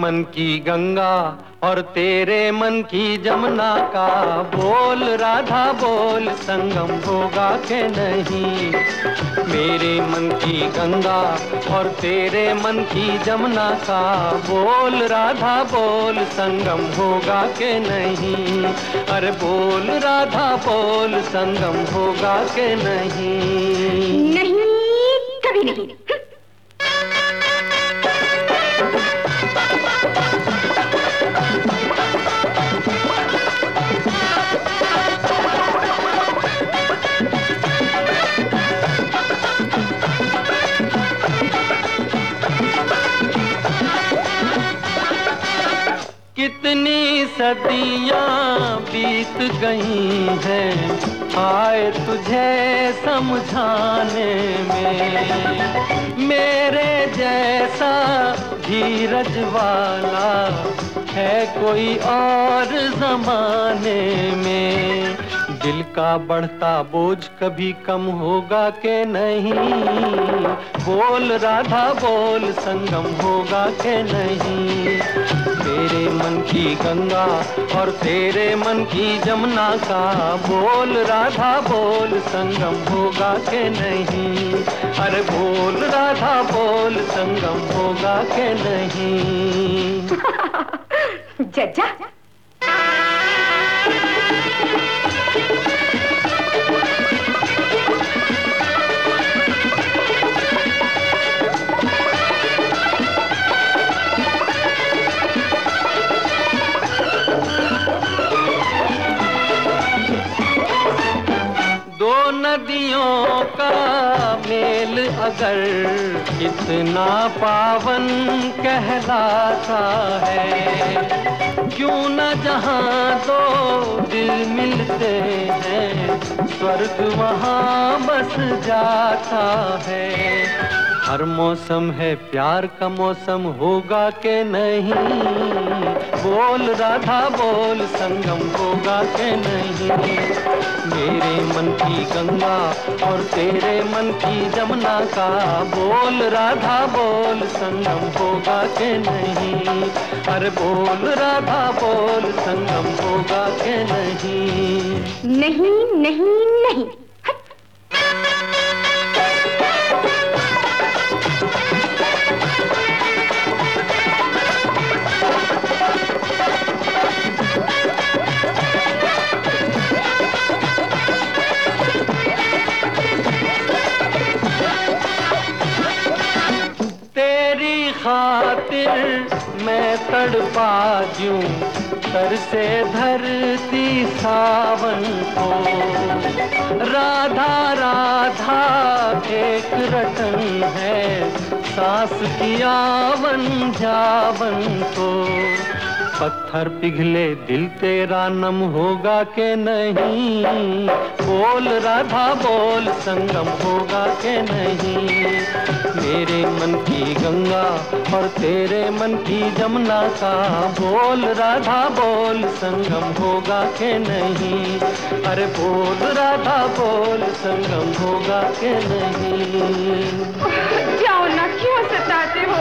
मन की गंगा और तेरे मन की जमुना का बोल राधा बोल, संगम होगा के नहीं। मेरे मन की गंगा और तेरे मन की जमुना का बोल राधा बोल, संगम होगा के नहीं। अरे बोल राधा बोल, संगम होगा के नहीं। नहीं, कभी नहीं। कितनी सदियां बीत गई हैं आए तुझे समझाने में। मेरे जैसा धीरज वाला है कोई और जमाने में। दिल का बढ़ता बोझ कभी कम होगा के नहीं। बोल राधा बोल, संगम होगा के नहीं। मेरे मन की गंगा और तेरे मन की जमुना का बोल राधा बोल, संगम होगा के नहीं। अरे बोल राधा बोल, संगम होगा के नहीं। जज्जा नदियों का मेल अगर कितना पावन कहलाता है, क्यों न जहाँ दो दिल मिलते हैं स्वर्ग वहाँ बस जाता है। हर मौसम है प्यार का मौसम होगा के नहीं। बोल राधा बोल, संगम होगा के नहीं। मेरे मन की गंगा और तेरे मन की जमुना का बोल राधा बोल, संगम होगा के नहीं। अरे बोल राधा बोल, संगम होगा के नहीं। नहीं नहीं नहीं। खातिर मैं तड़पा दूं सर से धरती सावन को। राधा राधा एक रटन है, सांस की आवन जावन को। पत्थर पिघले दिल तेरा नम होगा के नहीं। बोल राधा बोल, संगम होगा के नहीं। मेरे मन की गंगा और तेरे मन की जमुना का बोल राधा बोल, संगम होगा के नहीं। अरे बोल राधा बोल, संगम होगा के नहीं। जाओ ना, क्यों सताते हो?